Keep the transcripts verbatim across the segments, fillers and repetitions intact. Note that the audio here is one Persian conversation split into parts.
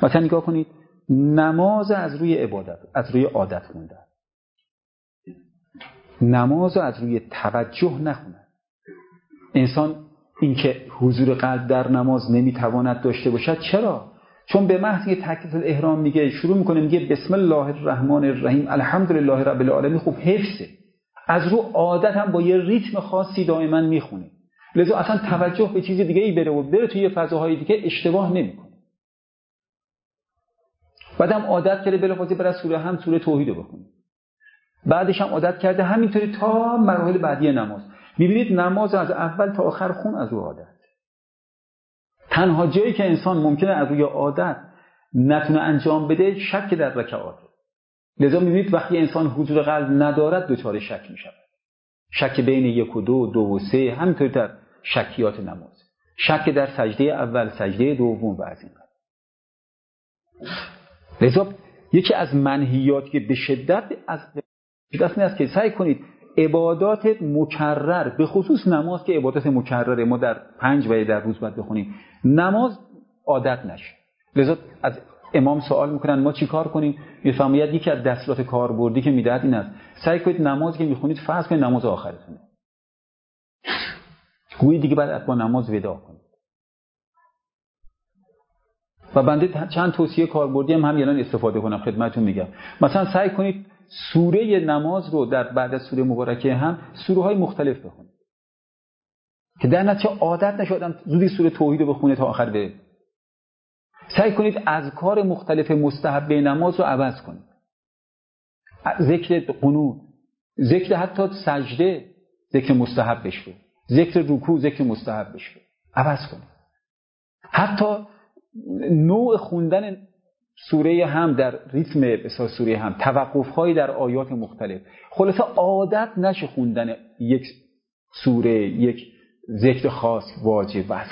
مثلا نگاه کنید، نماز از روی عبادت، از روی عادت خوندن، نماز از روی توجه نخونن. انسان اینکه حضور قلب در نماز نمیتواند داشته باشد، چرا؟ چون به محض اینکه تکبیرة الاحرام میگه، شروع میکنه میگه بسم الله الرحمن الرحیم الحمدلله رب العالمین، خوب حفظه، از رو عادت هم با یه ریتم خاصی دائما میخونه، لذا اصلا توجه به چیز دیگه ای بره و بره توی فضاهای دیگه اشتباه نمیکنه. بعدم عادت کرده بلافاصله بره سوره هم سوره توحید رو بخونه، بعدش هم عادت کرده همینطوری تا مراحل بعدی نماز. میبینید نماز از اول تا آخر خون از رو عادت. تنها جایی که انسان ممکنه از روی عادت نتونه انجام بده شک در رکعات. لذا میبینید وقتی انسان حضور قلب ندارد دچار شک میشه. شک بین یک و دو، دو و سه، همینطوری در شکیات نماز. شک در سجده اول، سجده دوم و از این قبیل. لذا یکی از منهیاتی که به شدت از دست نیست که سعی کنید عبادات مکرر، به خصوص نماز که عبادات مکرره، ما در پنج بار در روز باید بخونیم، نماز عادت نشه. لذا از امام سوال میکنن ما چی کار کنیم؟ میفرماید یکی از دستورات کاربردی که میدهد این است سعی کنید نمازی که میخونید فرض کنید نماز آخرتونه، گویی دیگه بعد با نماز وداع کنید. و بنده چند توصیه کاربردی هم همین استفاده کنم خدمتتون میگم. مثلا سعی کنید سوره نماز رو در بعد از سوره مبارکه هم سوره های مختلف بخونید که در نتیجه عادت نشه آدم زودی سوره توحید رو بخونه تا آخر بره. سعی کنید اذکار مختلف مستحب نماز رو عوض کنید، ذکر قنوت، ذکر حتی سجده ذکر مستحب بشه، ذکر رکوع ذکر مستحب بشه، عوض کنید. حتی نوع خوندن سوره هم در ریتم بسیار سوره هم، توقف‌هایی در آیات مختلف، خلاصه عادت نشه خوندن یک سوره، یک ذکر خاص واجب و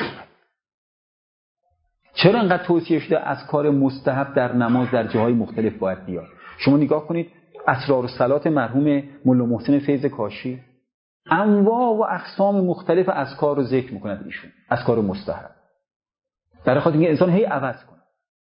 چرا انقدر توصیه شده از کار مستحب در نماز در جاهای مختلف باید بیاد؟ شما نگاه کنید اسرار الصلات مرحوم مولا محسن فیض کاشی انواع و اقسام مختلف اذکار رو ذکر می‌کند ایشون، اذکار مستحب، برای خاطر اینکه انسان هی عوض کنه.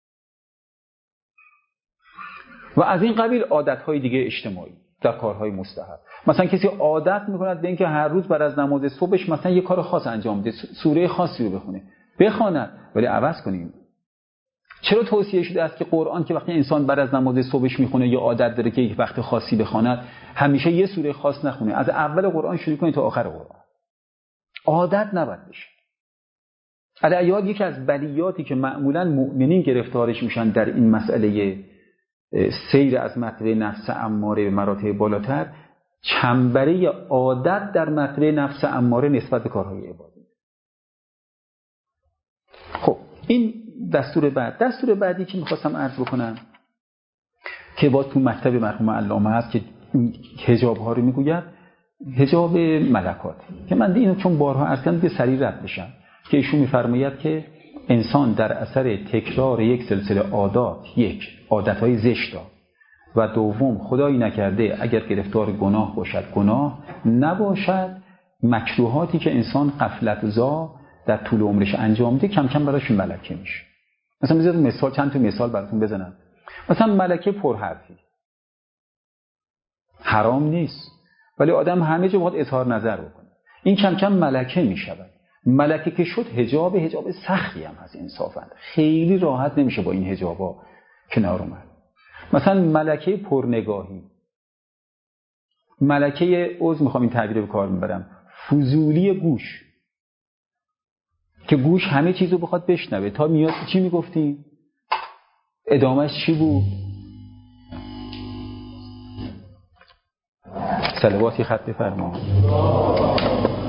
و از این قبیل عادت‌های دیگه اجتماعی در کارهای مستحب، مثلا کسی عادت می‌کند به اینکه هر روز بعد از نماز صبحش مثلا یه کار خاص انجام بده، سوره خاصی رو بخونه، بخواند، ولی عوض کنیم. چرا توصیه شده است که قرآن که وقتی انسان بعد از نماز صبحش میخونه یا عادت داره که یک وقت خاصی بخواند، همیشه یه سوره خاص نخونه، از اول قرآن شروع کنید تا آخر قرآن. عادت نباید بشه. الایات یکی از بلیاتی که معمولا مؤمنین گرفتارش میشن در این مسئله سیر از مرتبه نفس اماره به مراتب بالاتر، چنبره عادت در مرتبه نفس اماره نسبت به کارهای عبادی. خب این دستور بعد. دستور بعدی که میخواستم عرض بکنم که با تو مکتب مرحوم علامه هست که حجاب ها رو میگوید، حجاب ملکات، که من اینو چون بارها عرض کردم دیگه سریع رد بشم، که ایشون میفرماید که انسان در اثر تکرار یک سلسله عادات، یک عادتهای زشت و دوم خدایی نکرده اگر گرفتار گناه باشد گناه نباشد، مکروهاتی که انسان غفلت زا در طول عمرش انجام میده کم کم براش ملکه میشه. مثلا بذارید مثال، چند تا مثال براتون بزنم. مثلا ملکه پرحرفی حرام نیست، ولی آدم همه جا باید اظهار نظر بکنه، این کم کم ملکه میشود. ملکه که شد حجاب، حجاب سختی هم هست انصافا، خیلی راحت نمیشه با این حجابا کنار اومد. مثلا ملکه پرنگاهی، ملکه عذر میخوام این تعبیر رو به کار میبرم، فضولی گوش، که گوش همه چیزو بخواد بشنوه، تا میاد چی میگفتیم؟ ادامهش چی بود؟ صلواتی خط بفرمایید.